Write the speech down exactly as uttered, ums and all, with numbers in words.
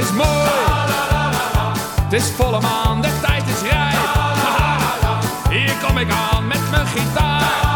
is mooi. Het is volle maan, de tijd is rijp. Hier kom ik aan met mijn gitaar.